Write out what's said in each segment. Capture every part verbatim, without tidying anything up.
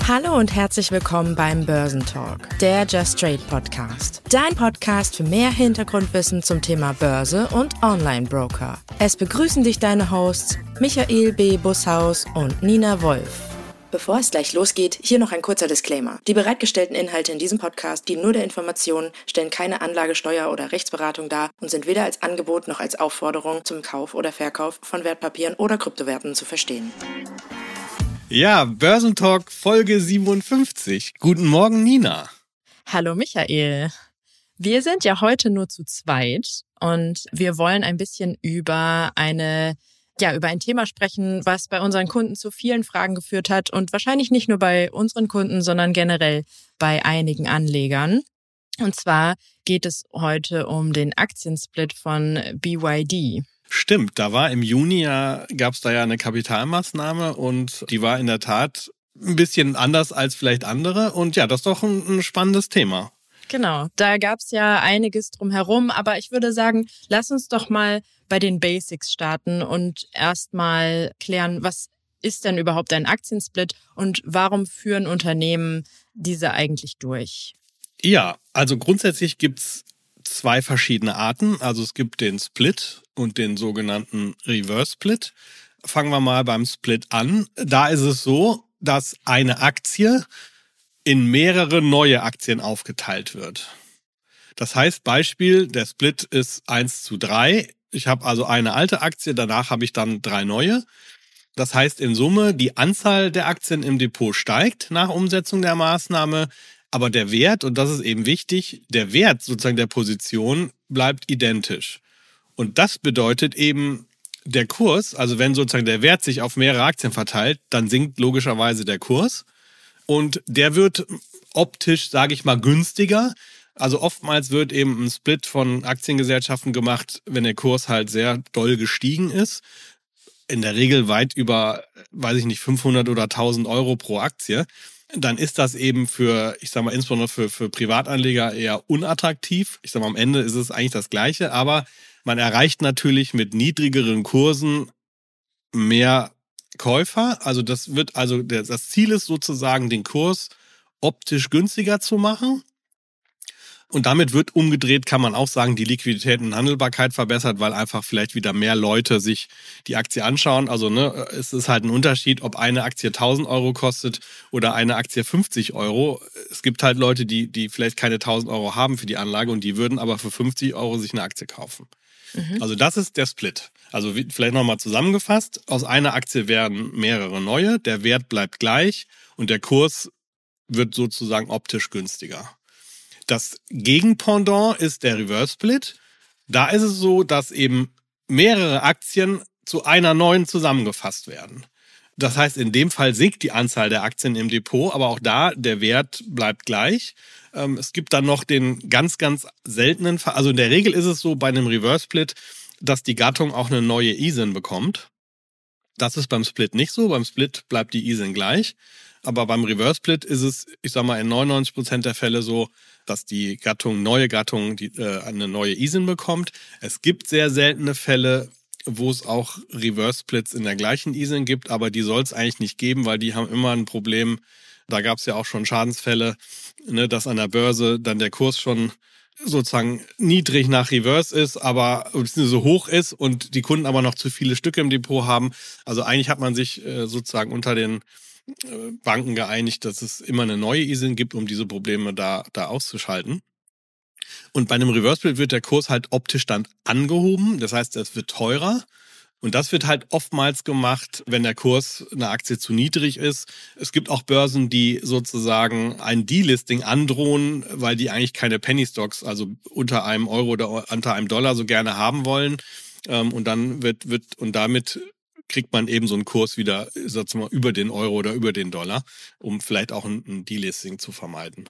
Hallo und herzlich willkommen beim Börsentalk, der Just Trade Podcast. Dein Podcast für mehr Hintergrundwissen zum Thema Börse und Online-Broker. Es begrüßen dich deine Hosts Michael B. Busshaus und Nina Wolf. Bevor es gleich losgeht, hier noch ein kurzer Disclaimer. Die bereitgestellten Inhalte in diesem Podcast dienen nur der Information, stellen keine Anlagesteuer- oder Rechtsberatung dar und sind weder als Angebot noch als Aufforderung zum Kauf oder Verkauf von Wertpapieren oder Kryptowerten zu verstehen. Ja, Börsentalk Folge siebenundfünfzig. Guten Morgen, Nina. Hallo, Michael. Wir sind ja heute nur zu zweit und wir wollen ein bisschen über eine, ja, über ein Thema sprechen, was bei unseren Kunden zu vielen Fragen geführt hat und wahrscheinlich nicht nur bei unseren Kunden, sondern generell bei einigen Anlegern. Und zwar geht es heute um den Aktiensplit von B Y D. Stimmt, da war im Juni ja, gab es da ja eine Kapitalmaßnahme und die war in der Tat ein bisschen anders als vielleicht andere. Und ja, das ist doch ein, ein spannendes Thema. Genau, da gab es ja einiges drumherum, aber ich würde sagen, lass uns doch mal bei den Basics starten und erstmal klären, was ist denn überhaupt ein Aktiensplit und warum führen Unternehmen diese eigentlich durch? Ja, also grundsätzlich gibt's zwei verschiedene Arten. Also es gibt den Split und den sogenannten Reverse Split. Fangen wir mal beim Split an. Da ist es so, dass eine Aktie in mehrere neue Aktien aufgeteilt wird. Das heißt, Beispiel, der Split ist eins zu drei. Ich habe also eine alte Aktie, danach habe ich dann drei neue. Das heißt in Summe, die Anzahl der Aktien im Depot steigt nach Umsetzung der Maßnahme, aber der Wert, und das ist eben wichtig, der Wert sozusagen der Position bleibt identisch. Und das bedeutet eben, der Kurs, also wenn sozusagen der Wert sich auf mehrere Aktien verteilt, dann sinkt logischerweise der Kurs. Und der wird optisch, sage ich mal, günstiger. Also oftmals wird eben ein Split von Aktiengesellschaften gemacht, wenn der Kurs halt sehr doll gestiegen ist. In der Regel weit über, weiß ich nicht, fünfhundert oder tausend Euro pro Aktie. Dann ist das eben für, ich sag mal, insbesondere für, für Privatanleger eher unattraktiv. Ich sag mal, am Ende ist es eigentlich das Gleiche, aber man erreicht natürlich mit niedrigeren Kursen mehr Käufer. Also das wird, also das Ziel ist sozusagen, den Kurs optisch günstiger zu machen. Und damit wird umgedreht, kann man auch sagen, die Liquidität und Handelbarkeit verbessert, weil einfach vielleicht wieder mehr Leute sich die Aktie anschauen. Also ne, es ist halt ein Unterschied, ob eine Aktie tausend Euro kostet oder eine Aktie fünfzig Euro. Es gibt halt Leute, die, die vielleicht keine tausend Euro haben für die Anlage und die würden aber für fünfzig Euro sich eine Aktie kaufen. Mhm. Also das ist der Split. Also vielleicht nochmal zusammengefasst, aus einer Aktie werden mehrere neue, der Wert bleibt gleich und der Kurs wird sozusagen optisch günstiger. Das Gegenpendant ist der Reverse Split. Da ist es so, dass eben mehrere Aktien zu einer neuen zusammengefasst werden. Das heißt, in dem Fall sinkt die Anzahl der Aktien im Depot, aber auch da, der Wert bleibt gleich. Es gibt dann noch den ganz, ganz seltenen Fall. Also in der Regel ist es so bei einem Reverse Split, dass die Gattung auch eine neue I S I N bekommt. Das ist beim Split nicht so. Beim Split bleibt die I S I N gleich. Aber beim Reverse Split ist es, ich sag mal, in neunundneunzig Prozent der Fälle so, dass die Gattung, neue Gattung, die, äh, eine neue I S I N bekommt. Es gibt sehr seltene Fälle, wo es auch Reverse Splits in der gleichen I S I N gibt, aber die soll es eigentlich nicht geben, weil die haben immer ein Problem. Da gab es ja auch schon Schadensfälle, ne, dass an der Börse dann der Kurs schon sozusagen niedrig nach Reverse ist, aber so hoch ist und die Kunden aber noch zu viele Stücke im Depot haben. Also eigentlich hat man sich äh, sozusagen unter den Banken geeinigt, dass es immer eine neue I S I N gibt, um diese Probleme da, da auszuschalten. Und bei einem Reverse Split wird der Kurs halt optisch dann angehoben. Das heißt, es wird teurer. Und das wird halt oftmals gemacht, wenn der Kurs einer Aktie zu niedrig ist. Es gibt auch Börsen, die sozusagen ein Delisting androhen, weil die eigentlich keine Penny Stocks, also unter einem Euro oder unter einem Dollar so gerne haben wollen. Und dann wird, wird, und damit kriegt man eben so einen Kurs wieder, sag mal, über den Euro oder über den Dollar, um vielleicht auch ein, ein Delisting zu vermeiden.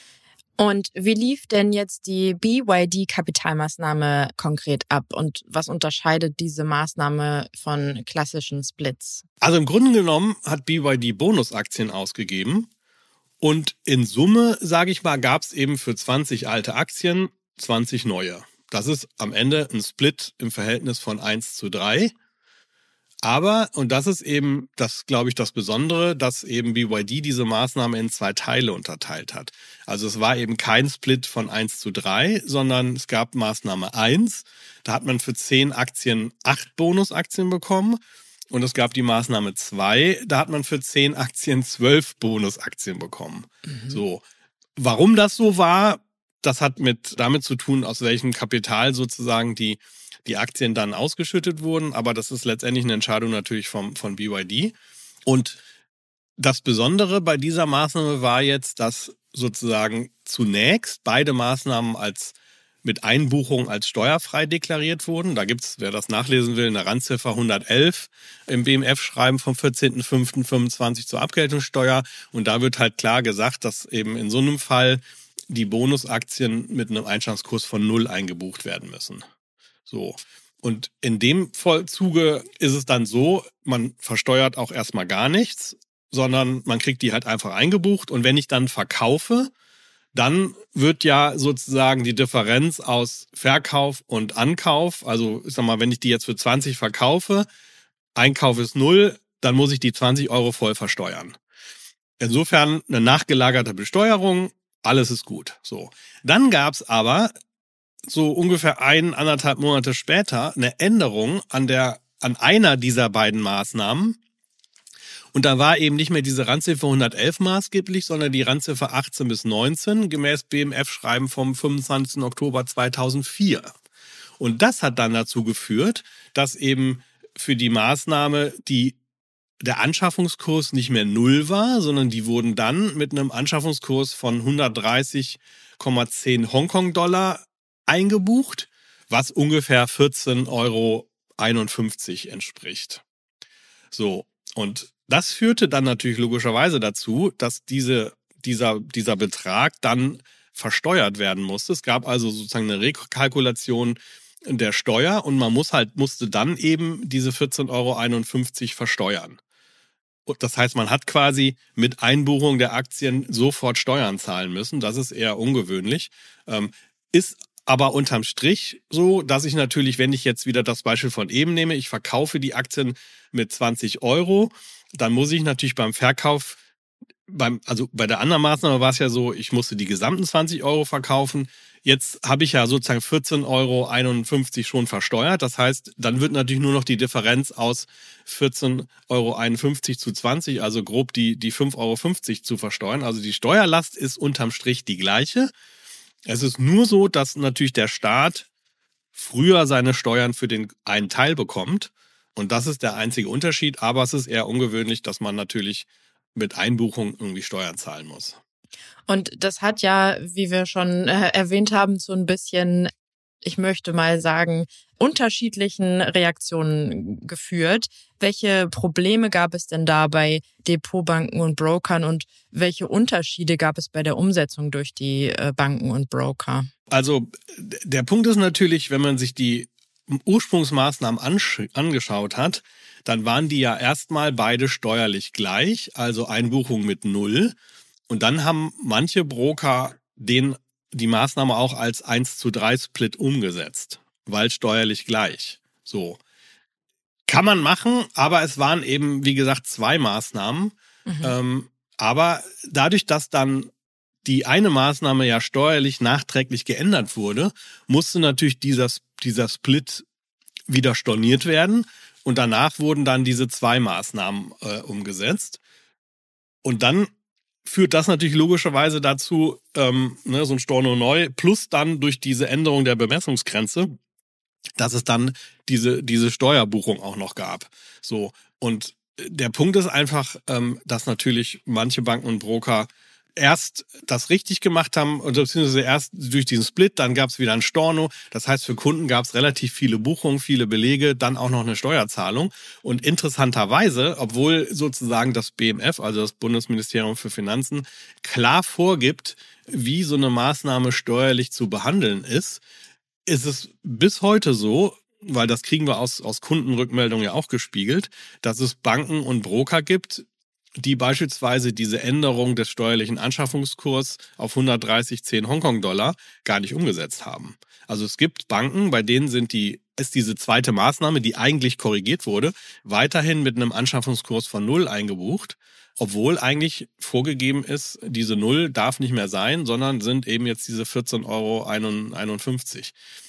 Und wie lief denn jetzt die B Y D-Kapitalmaßnahme konkret ab und was unterscheidet diese Maßnahme von klassischen Splits? Also im Grunde genommen hat B Y D Bonusaktien ausgegeben und in Summe, sage ich mal, gab es eben für zwanzig alte Aktien zwanzig neue. Das ist am Ende ein Split im Verhältnis von eins zu drei. Aber, und das ist eben, das glaube ich, das Besondere, dass eben B Y D diese Maßnahme in zwei Teile unterteilt hat. Also es war eben kein Split von eins zu drei, sondern es gab Maßnahme eins. Da hat man für zehn Aktien acht Bonusaktien bekommen. Und es gab die Maßnahme zwei, da hat man für zehn Aktien zwölf Bonusaktien bekommen. Mhm. So. Warum das so war, das hat mit damit zu tun, aus welchem Kapital sozusagen die die Aktien dann ausgeschüttet wurden, aber das ist letztendlich eine Entscheidung natürlich vom, von B Y D. Und das Besondere bei dieser Maßnahme war jetzt, dass sozusagen zunächst beide Maßnahmen als mit Einbuchung als steuerfrei deklariert wurden. Da gibt's, wer das nachlesen will, eine Randziffer hundertelf im B M F-Schreiben vom vierzehnten fünften fünfundzwanzig zur Abgeltungssteuer. Und da wird halt klar gesagt, dass eben in so einem Fall die Bonusaktien mit einem Einstandskurs von null eingebucht werden müssen. So. Und in dem Zuge ist es dann so, man versteuert auch erstmal gar nichts, sondern man kriegt die halt einfach eingebucht. Und wenn ich dann verkaufe, dann wird ja sozusagen die Differenz aus Verkauf und Ankauf, also ich sag mal, wenn ich die jetzt für zwanzig verkaufe, Einkauf ist null, dann muss ich die zwanzig Euro voll versteuern. Insofern eine nachgelagerte Besteuerung, alles ist gut. So. Dann gab's aber so ungefähr ein, anderthalb Monate später eine Änderung an der, an einer dieser beiden Maßnahmen. Und da war eben nicht mehr diese Randziffer hundertelf maßgeblich, sondern die Randziffer achtzehn bis neunzehn gemäß B M F-Schreiben vom fünfundzwanzigsten Oktober zweitausendvier. Und das hat dann dazu geführt, dass eben für die Maßnahme die der Anschaffungskurs nicht mehr null war, sondern die wurden dann mit einem Anschaffungskurs von hundertdreißig Komma zehn Hongkong-Dollar eingebucht, was ungefähr vierzehn Euro einundfünfzig entspricht. So, und das führte dann natürlich logischerweise dazu, dass diese, dieser, dieser Betrag dann versteuert werden musste. Es gab also sozusagen eine Rekalkulation der Steuer und man muss halt, musste dann eben diese vierzehn Euro einundfünfzig versteuern. Und das heißt, man hat quasi mit Einbuchung der Aktien sofort Steuern zahlen müssen. Das ist eher ungewöhnlich. Ähm, ist aber unterm Strich so, dass ich natürlich, wenn ich jetzt wieder das Beispiel von eben nehme, ich verkaufe die Aktien mit zwanzig Euro, dann muss ich natürlich beim Verkauf, beim, also bei der anderen Maßnahme war es ja so, ich musste die gesamten zwanzig Euro verkaufen. Jetzt habe ich ja sozusagen vierzehn Euro einundfünfzig schon versteuert. Das heißt, dann wird natürlich nur noch die Differenz aus vierzehn Euro einundfünfzig zu zwanzig, also grob die, die fünf Euro fünfzig zu versteuern. Also die Steuerlast ist unterm Strich die gleiche. Es ist nur so, dass natürlich der Staat früher seine Steuern für den einen Teil bekommt. Und das ist der einzige Unterschied. Aber es ist eher ungewöhnlich, dass man natürlich mit Einbuchung irgendwie Steuern zahlen muss. Und das hat ja, wie wir schon äh, erwähnt haben, so ein bisschen, ich möchte mal sagen, unterschiedlichen Reaktionen geführt. Welche Probleme gab es denn da bei Depotbanken und Brokern und welche Unterschiede gab es bei der Umsetzung durch die äh, Banken und Broker? Also der Punkt ist natürlich, wenn man sich die Ursprungsmaßnahmen ansch- angeschaut hat, dann waren die ja erstmal beide steuerlich gleich, also Einbuchung mit null. Und dann haben manche Broker den, die Maßnahme auch als eins zu drei Split umgesetzt, weil steuerlich gleich. So. Kann man machen, aber es waren eben, wie gesagt, zwei Maßnahmen. Mhm. Ähm, aber dadurch, dass dann die eine Maßnahme ja steuerlich nachträglich geändert wurde, musste natürlich dieser, dieser Split wieder storniert werden. Und danach wurden dann diese zwei Maßnahmen äh, umgesetzt. Und dann führt das natürlich logischerweise dazu, ähm, ne, so ein Storno neu, plus dann durch diese Änderung der Bemessungsgrenze, dass es dann diese, diese Steuerbuchung auch noch gab. So. Und der Punkt ist einfach, ähm, dass natürlich manche Banken und Broker erst das richtig gemacht haben, oder beziehungsweise erst durch diesen Split, dann gab es wieder ein Storno. Das heißt, für Kunden gab es relativ viele Buchungen, viele Belege, dann auch noch eine Steuerzahlung. Und interessanterweise, obwohl sozusagen das B M F, also das Bundesministerium für Finanzen, klar vorgibt, wie so eine Maßnahme steuerlich zu behandeln ist, ist es bis heute so, weil das kriegen wir aus, aus Kundenrückmeldungen ja auch gespiegelt, dass es Banken und Broker gibt, die beispielsweise diese Änderung des steuerlichen Anschaffungskurs auf hundertdreißig Komma zehn Hongkong-Dollar gar nicht umgesetzt haben. Also es gibt Banken, bei denen sind die ist diese zweite Maßnahme, die eigentlich korrigiert wurde, weiterhin mit einem Anschaffungskurs von null eingebucht, obwohl eigentlich vorgegeben ist, diese Null darf nicht mehr sein, sondern sind eben jetzt diese vierzehn Euro einundfünfzig.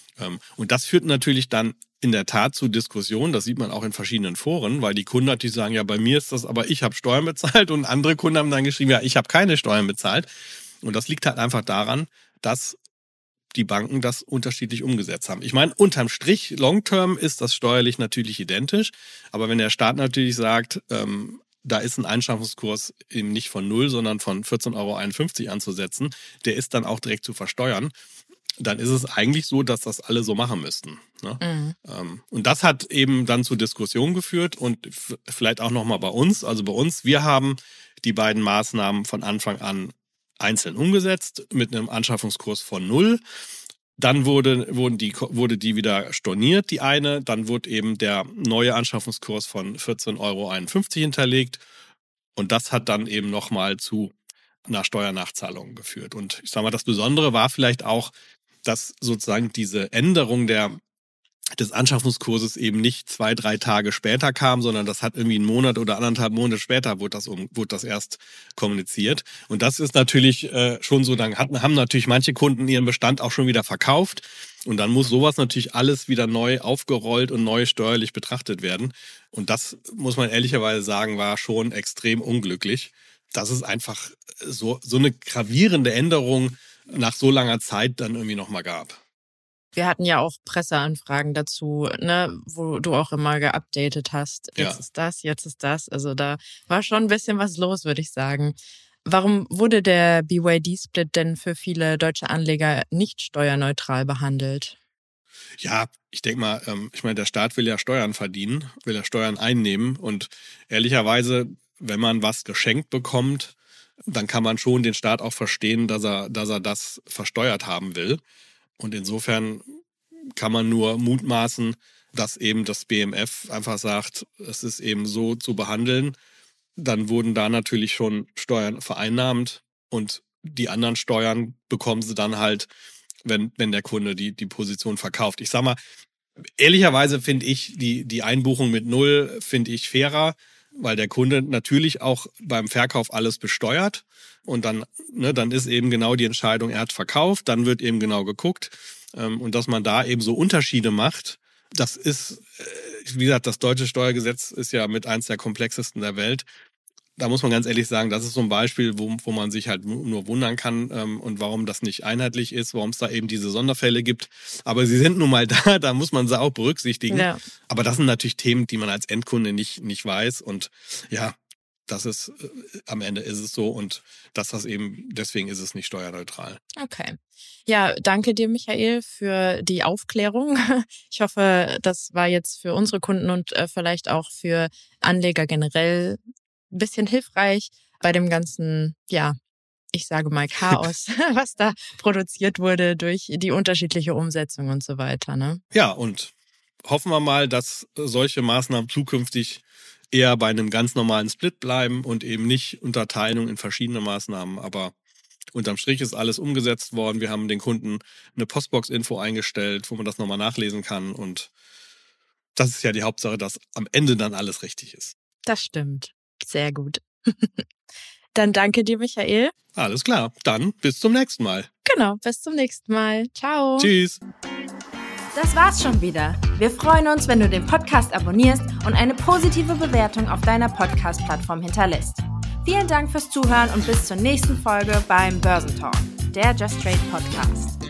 Und das führt natürlich dann in der Tat zu Diskussionen, das sieht man auch in verschiedenen Foren, weil die Kunden natürlich sagen, ja, bei mir ist das, aber ich habe Steuern bezahlt, und andere Kunden haben dann geschrieben, ja, ich habe keine Steuern bezahlt. Und das liegt halt einfach daran, dass die Banken das unterschiedlich umgesetzt haben. Ich meine, unterm Strich, long-term ist das steuerlich natürlich identisch, aber wenn der Staat natürlich sagt, ähm, da ist ein Einschaffungskurs eben nicht von null, sondern von vierzehn Euro einundfünfzig anzusetzen, der ist dann auch direkt zu versteuern, dann ist es eigentlich so, dass das alle so machen müssten. Ne? Mhm. Ähm, und das hat eben dann zu Diskussionen geführt und f- vielleicht auch nochmal bei uns. Also bei uns, wir haben die beiden Maßnahmen von Anfang an einzeln umgesetzt mit einem Anschaffungskurs von null. Dann wurde, wurden die, wurde die wieder storniert, die eine. Dann wurde eben der neue Anschaffungskurs von vierzehn Euro einundfünfzig hinterlegt. Und das hat dann eben nochmal zu einer Steuernachzahlung geführt. Und ich sage mal, das Besondere war vielleicht auch, dass sozusagen diese Änderung der, des Anschaffungskurses eben nicht zwei, drei Tage später kam, sondern das hat irgendwie einen Monat oder anderthalb Monate später wurde das, um, wurde das erst kommuniziert. Und das ist natürlich äh, schon so, dann hatten, haben natürlich manche Kunden ihren Bestand auch schon wieder verkauft. Und dann muss sowas natürlich alles wieder neu aufgerollt und neu steuerlich betrachtet werden. Und das, muss man ehrlicherweise sagen, war schon extrem unglücklich, dass es einfach so, so eine gravierende Änderung nach so langer Zeit dann irgendwie nochmal gab. Wir hatten ja auch Presseanfragen dazu, ne, wo du auch immer geupdatet hast. Jetzt ja. ist das, jetzt ist das. Also da war schon ein bisschen was los, würde ich sagen. Warum wurde der B Y D-Split denn für viele deutsche Anleger nicht steuerneutral behandelt? Ja, ich denke mal, ich meine, der Staat will ja Steuern verdienen, will ja Steuern einnehmen. Und ehrlicherweise, wenn man was geschenkt bekommt, dann kann man schon den Staat auch verstehen, dass er, dass er das versteuert haben will. Und insofern kann man nur mutmaßen, dass eben das B M F einfach sagt, es ist eben so zu behandeln. Dann wurden da natürlich schon Steuern vereinnahmt und die anderen Steuern bekommen sie dann halt, wenn, wenn der Kunde die, die Position verkauft. Ich sag mal, ehrlicherweise finde ich die, die Einbuchung mit Null finde ich fairer, weil der Kunde natürlich auch beim Verkauf alles besteuert und dann, ne, dann ist eben genau die Entscheidung, er hat verkauft, dann wird eben genau geguckt ähm, und dass man da eben so Unterschiede macht, das ist, äh, wie gesagt, das deutsche Steuergesetz ist ja mit eins der komplexesten der Welt. Da muss man ganz ehrlich sagen, das ist so ein Beispiel, wo, wo man sich halt nur wundern kann ähm, und warum das nicht einheitlich ist, warum es da eben diese Sonderfälle gibt. Aber sie sind nun mal da, da muss man sie auch berücksichtigen. Ja. Aber das sind natürlich Themen, die man als Endkunde nicht, nicht weiß. Und ja, das ist, äh, am Ende ist es so und dass das eben, deswegen ist es nicht steuerneutral. Okay. Ja, danke dir, Michael, für die Aufklärung. Ich hoffe, das war jetzt für unsere Kunden und äh, vielleicht auch für Anleger generell ein bisschen hilfreich bei dem ganzen, ja, ich sage mal Chaos, was da produziert wurde durch die unterschiedliche Umsetzung und so weiter, ne? Ja, und hoffen wir mal, dass solche Maßnahmen zukünftig eher bei einem ganz normalen Split bleiben und eben nicht Unterteilung in verschiedene Maßnahmen. Aber unterm Strich ist alles umgesetzt worden. Wir haben den Kunden eine Postbox-Info eingestellt, wo man das nochmal nachlesen kann. Und das ist ja die Hauptsache, dass am Ende dann alles richtig ist. Das stimmt. Sehr gut. Dann danke dir, Michael. Alles klar. Dann bis zum nächsten Mal. Genau, bis zum nächsten Mal. Ciao. Tschüss. Das war's schon wieder. Wir freuen uns, wenn du den Podcast abonnierst und eine positive Bewertung auf deiner Podcast-Plattform hinterlässt. Vielen Dank fürs Zuhören und bis zur nächsten Folge beim Börsentalk, der Just Trade Podcast.